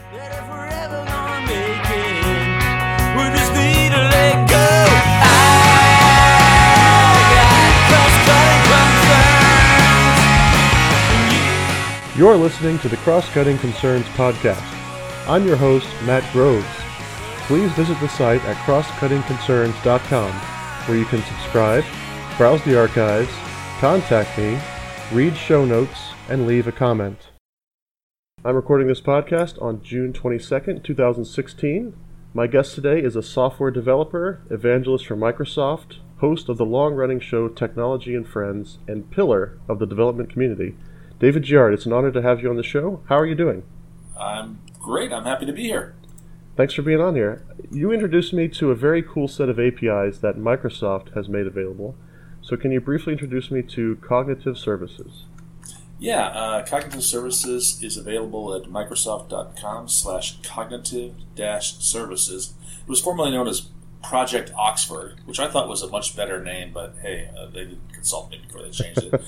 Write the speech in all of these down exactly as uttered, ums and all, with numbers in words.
That if we're ever gonna make it, we just need to let go. I got cross-cutting concerns. You're listening to the Cross-Cutting Concerns podcast. I'm your host, Matt Groves. Please visit the site at cross cutting concerns dot com, where you can subscribe, browse the archives, contact me, read show notes, and leave a comment. I'm recording this podcast on June twenty-second, twenty sixteen. My guest today is a software developer, evangelist for Microsoft, host of the long-running show Technology and Friends, and pillar of the development community. David Giard, it's an honor to have you on the show. How are you doing? I'm great. I'm happy to be here. Thanks for being on here. You introduced me to a very cool set of A P Is that Microsoft has made available. So can you briefly introduce me to Cognitive Services? Yeah, uh, Cognitive Services is available at microsoft.com slash cognitive dash services. It was formerly known as Project Oxford, which I thought was a much better name, but hey, uh, they didn't consult me before they changed it.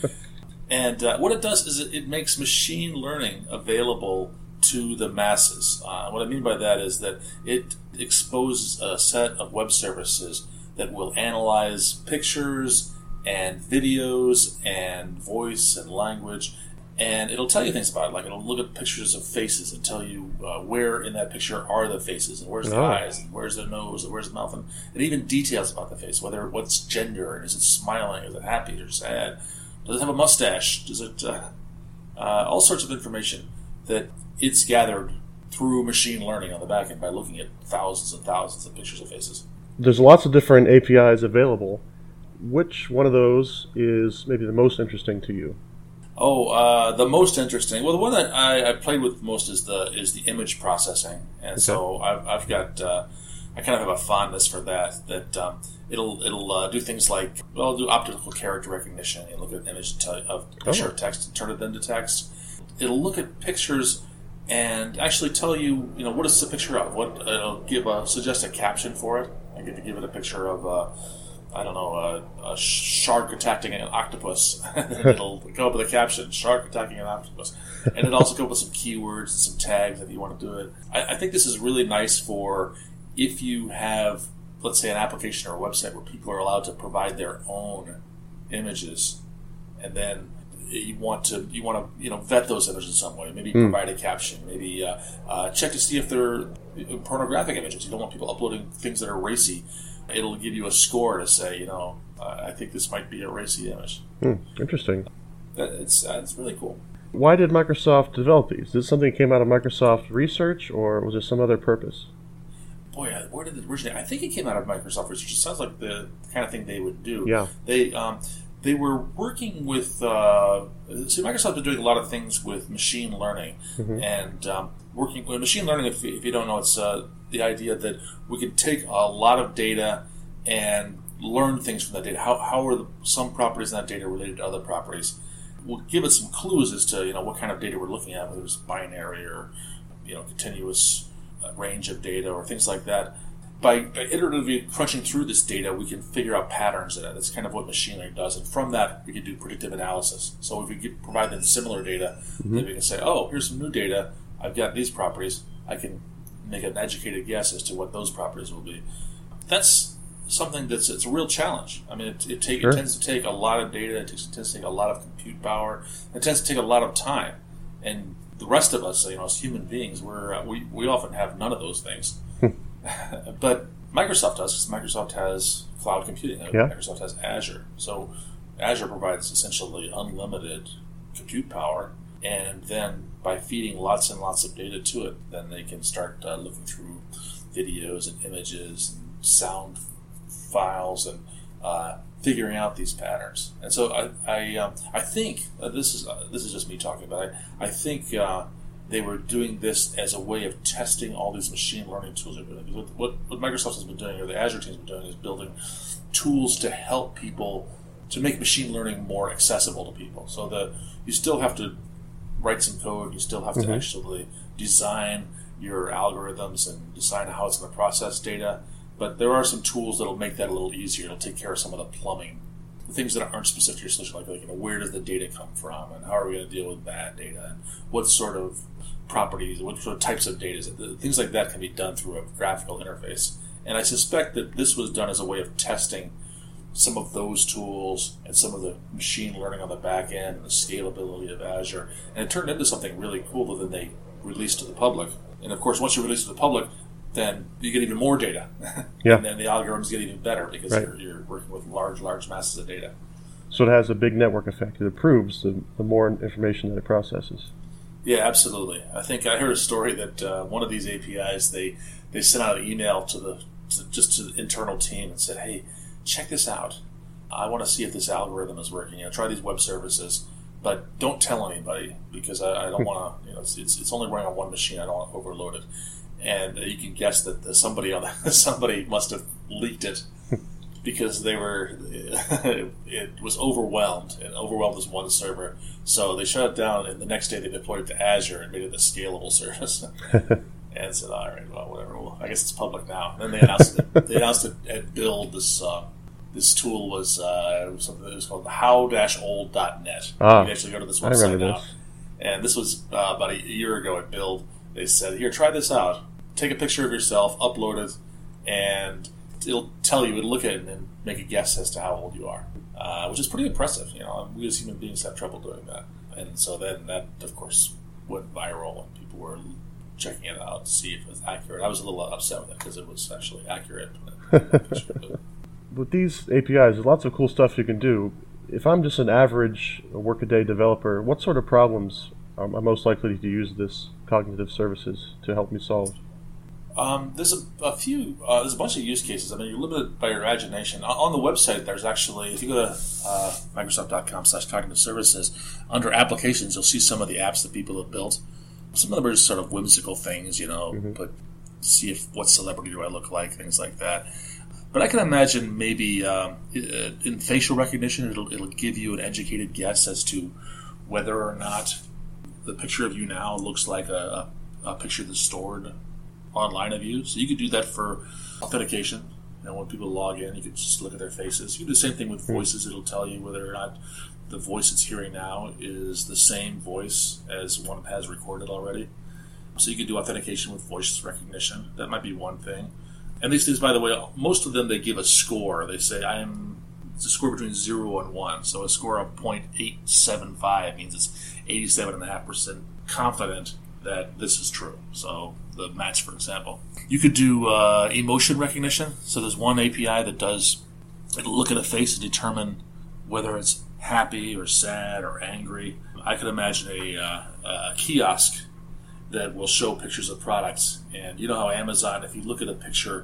And uh, what it does is it, it makes machine learning available to the masses. Uh, what I mean by that is that it exposes a set of web services that will analyze pictures and videos and voice and language, and it'll tell you things about it. Like it'll look at pictures of faces and tell you uh, where in that picture are the faces, and where's the oh. eyes, and where's the nose, and where's the mouth, and it even details about the face, whether what's gender, and is it smiling, is it happy or sad, does it have a mustache, does it, uh, uh, all sorts of information that it's gathered through machine learning on the back end by looking at thousands and thousands of pictures of faces. There's lots of different A P Is available. Which one of those is maybe the most interesting to you? Oh, uh, the most interesting. Well, the one that I, I played with most is the is the image processing, and okay. so I've, I've got uh, I kind of have a fondness for that. That um, it'll it'll uh, do things like well, it'll do optical character recognition. It'll look at an image of picture oh. of text and turn it into text. It'll look at pictures and actually tell you, you know, what is the picture of? What it'll give a suggest a caption for it. I get to give it a picture of. Uh, I don't know, a, a shark attacking an octopus. It'll go up with a caption, shark attacking an octopus. And it'll also go up with some keywords and some tags if you want to do it. I, I think this is really nice for if you have, let's say, an application or a website where people are allowed to provide their own images, and then you want to you want to you know vet those images in some way. Maybe mm. provide a caption. Maybe uh, uh, check to see if they're pornographic images. You don't want people uploading things that are racy. It'll give you a score to say, you know, uh, I think this might be a racy image. Hmm, interesting. That, it's uh, it's really cool. Why did Microsoft develop these? Is this something that came out of Microsoft research, or was there some other purpose? Boy, where did it originate? I think it came out of Microsoft research. It sounds like the kind of thing they would do. Yeah. They um, they were working with. Uh, see, Microsoft been doing a lot of things with machine learning, mm-hmm. and um, working with machine learning. If you, if you don't know, it's uh, the idea that we could take a lot of data and learn things from that data. How how are the, some properties in that data related to other properties? We'll give it some clues as to you know what kind of data we're looking at, whether it's binary or you know continuous uh, range of data or things like that. By, by iteratively crunching through this data, we can figure out patterns in it. That's kind of what machine learning does, and from that we can do predictive analysis. So if we get, provide them similar data, mm-hmm. then we can say, oh, here's some new data. I've got these properties. I can make an educated guess as to what those properties will be. That's something that's it's a real challenge. I mean, it, it, take, sure. it tends to take a lot of data. It tends to take a lot of compute power. It tends to take a lot of time. And the rest of us, you know, as human beings, we're uh, we we often have none of those things. But Microsoft does, because Microsoft has cloud computing. Yeah. Microsoft has Azure. So Azure provides essentially unlimited compute power. And then by feeding lots and lots of data to it, then they can start uh, looking through videos and images and sound files and uh, figuring out these patterns. And so I I, um, I think uh, this is uh, this is just me talking, but I I think uh, they were doing this as a way of testing all these machine learning tools. What, what what Microsoft has been doing, or the Azure team's been doing, is building tools to help people to make machine learning more accessible to people. So that you still have to write some code, you still have to mm-hmm. actually design your algorithms and decide how it's going to process data. But there are some tools that'll make that a little easier. It'll take care of some of the plumbing, the things that aren't specific to your solution, like, like you know, where does the data come from, and how are we going to deal with bad data, and what sort of properties, what sort of types of data. Things like that can be done through a graphical interface. And I suspect that this was done as a way of testing some of those tools and some of the machine learning on the back end and the scalability of Azure. And it turned into something really cool that then they released to the public. And of course, once you release it to the public, then you get even more data. Yeah. And then the algorithms get even better because Right. you're, you're working with large, large masses of data. So it has a big network effect. It improves the, the more information that it processes. Yeah, absolutely. I think I heard a story that uh, one of these A P Is, they, they sent out an email to the to, just to the internal team and said, hey, check this out. I want to see if this algorithm is working. You know, try these web services, but don't tell anybody because I, I don't want to. You know, it's, it's it's only running on one machine. I don't want to overload it. And you can guess that the, somebody on the, somebody must have leaked it because they were it was overwhelmed and overwhelmed this one server. So they shut it down, and the next day they deployed it to Azure and made it a scalable service. And said, all right, well, whatever. Well, I guess it's public now. And then they announced it. They announced it at Build. This uh, this tool was uh, something that was called how dash old dot net. Ah, you can actually go to this I website remember now. this. And this was uh, about a year ago at Build. They said, here, try this out. Take a picture of yourself, upload it, and it'll tell you, it'll look at it and make a guess as to how old you are, uh, which is pretty impressive. You know, we as human beings have trouble doing that. And so then that, of course, went viral and people were checking it out to see if it was accurate. I was a little upset with it because it was actually accurate. With these A P Is, there's lots of cool stuff you can do. If I'm just an average workaday developer, what sort of problems am I most likely to use this cognitive services to help me solve? Um, there's a, a few, uh, there's a bunch of use cases. I mean, you're limited by your imagination. On, on the website, there's actually, if you go to uh, Microsoft.com slash cognitive services, under applications, you'll see some of the apps that people have built. Some of them are just sort of whimsical things, you know, Mm-hmm. but see if what celebrity do I look like, things like that. But I can imagine maybe um, in facial recognition, it'll it'll give you an educated guess as to whether or not the picture of you now looks like a, a picture that's stored online of you. So you could do that for authentication. You know, when people log in, you could just look at their faces. You can do the same thing with voices. It'll tell you whether or not the voice it's hearing now is the same voice as one it has recorded already. So you could do authentication with voice recognition. That might be one thing. And these things, by the way, most of them, they give a score. They say, I am, it's a score between zero and one. So a score of zero point eight seven five means it's eighty-seven point five percent confident that this is true. So the match, for example. You could do uh, emotion recognition. So there's one A P I that does, it'll look at a face and determine whether it's happy or sad or angry. I could imagine a, uh, a kiosk that will show pictures of products. And you know how Amazon, if you look at a picture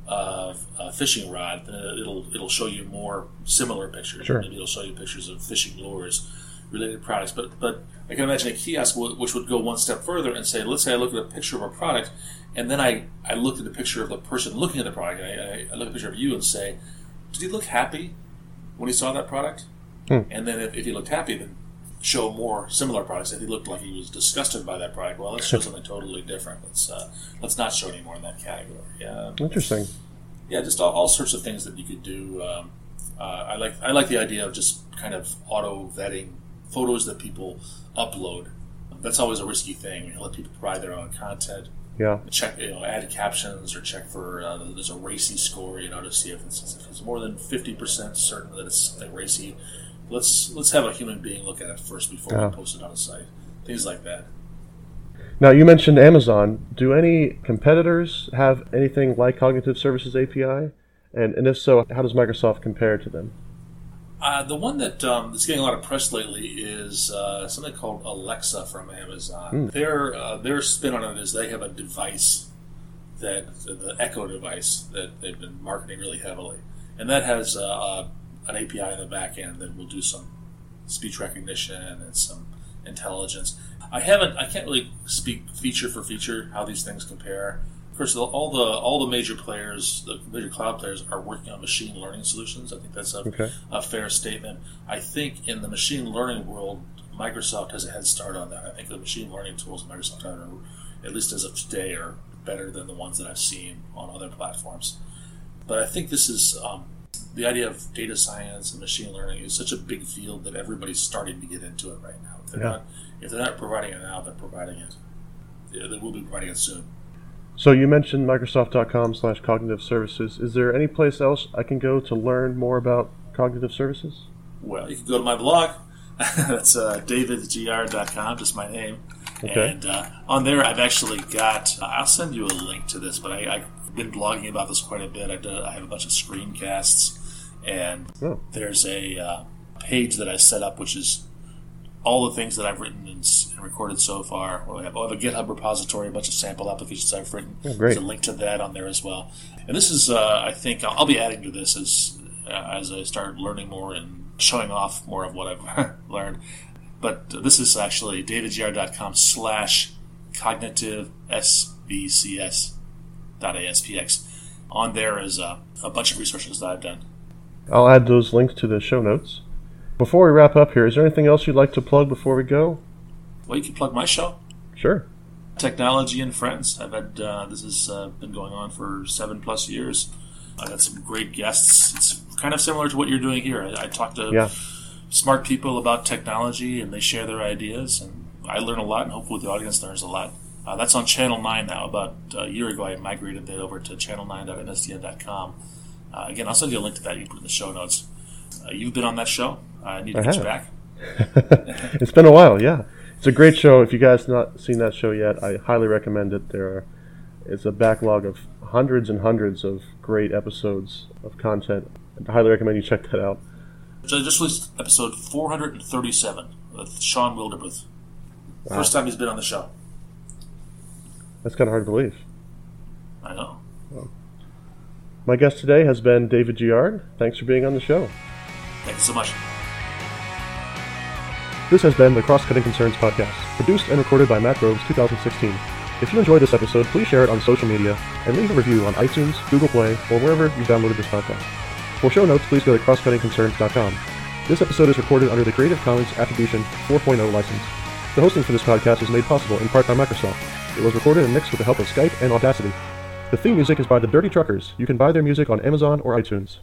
of a fishing rod, uh, it'll it'll show you more similar pictures. Sure. Maybe it'll show you pictures of fishing lures, related products. But but I can imagine a kiosk w- which would go one step further and say, let's say I look at a picture of a product, and then I, I look at the picture of the person looking at the product, and I, I look at a picture of you and say, did he look happy when he saw that product? Hmm. And then if, if he looked happy, then show more similar products. If he looked like he was disgusted by that product, well, let's show something totally different. Let's uh, let's not show any more in that category. Yeah, Interesting. yeah, just all, all sorts of things that you could do. Um, uh, I like I like the idea of just kind of auto vetting photos that people upload. That's always a risky thing. You let people provide their own content. Yeah. Check, you know, add captions or check for uh, there's a racy score, you know, to see if it's, if it's more than fifty percent certain that it's something racy. Let's let's have a human being look at it first before Yeah. we post it on the site. Things like that. Now, you mentioned Amazon. Do any competitors have anything like Cognitive Services A P I? And, and if so, how does Microsoft compare to them? Uh, the one that um, that's getting a lot of press lately is uh, something called Alexa from Amazon. Mm. Their uh, their spin on it is they have a device that the Echo device that they've been marketing really heavily, and that has uh, uh, an A P I in the back end that will do some speech recognition and some intelligence. I haven't, I can't really speak feature for feature how these things compare. Of course, all the all the major players, the major cloud players, are working on machine learning solutions. I think that's a, Okay. a fair statement. I think in the machine learning world, Microsoft has a head start on that. I think the machine learning tools Microsoft have, are, at least as of today, are better than the ones that I've seen on other platforms. But I think this is um, the idea of data science and machine learning is such a big field that everybody's starting to get into it right now. If they're Yeah. not, if they're not providing it now, they're providing it. yeah, they will be providing it soon. So you mentioned Microsoft.com slash cognitive services. Is there any place else I can go to learn more about cognitive services? Well, you can go to my blog. That's uh, david g r dot com, just my name. Okay. And uh, on there, I've actually got, uh, I'll send you a link to this, but I, I've been blogging about this quite a bit. I, do, I have a bunch of screencasts, and Oh. there's a uh, page that I set up, which is all the things that I've written and, and recorded so far. Well, I, have, I have a GitHub repository, a bunch of sample applications I've written. Oh, great. There's a link to that on there as well. And this is, uh, I think, I'll, I'll be adding to this as uh, as I start learning more and showing off more of what I've learned. But uh, this is actually davidgr.com slash cognitive sbcs dot aspx. On there is uh, a bunch of researches that I've done. I'll add those links to the show notes. Before we wrap up here, is there anything else you'd like to plug before we go? Well, you can plug my show. Sure. Technology and Friends. I've had uh, this has uh, been going on for seven plus years. I've had some great guests. It's kind of similar to what you're doing here. I, I talk to Yeah. smart people about technology, and they share their ideas, and I learn a lot, and hopefully the audience learns a lot. Uh, that's on Channel nine now. About a year ago, I migrated that over to channel nine dot m s d n dot com. Uh, again, I'll send you a link to that. You can put it in the show notes. Uh, you've been on that show. I need to I get you have. back. It's been a while, yeah. It's a great show. If you guys have not seen that show yet, I highly recommend it. There are, it's a backlog of hundreds and hundreds of great episodes of content. I highly recommend you check that out. So I just released episode four hundred thirty-seven with Sean Wilderbooth. Wow. First time he's been on the show. That's kind of hard to believe. I know. My guest today has been David Giard. Thanks for being on the show. Thank you so much. This has been the Cross-Cutting Concerns podcast, produced and recorded by Matt Groves, two thousand sixteen. If you enjoyed this episode, please share it on social media and leave a review on iTunes, Google Play, or wherever you downloaded this podcast. For show notes, please go to cross cutting concerns dot com. This episode is recorded under the Creative Commons Attribution four point oh license. The hosting for this podcast is made possible in part by Microsoft. It was recorded and mixed with the help of Skype and Audacity. The theme music is by the Dirty Truckers. You can buy their music on Amazon or iTunes.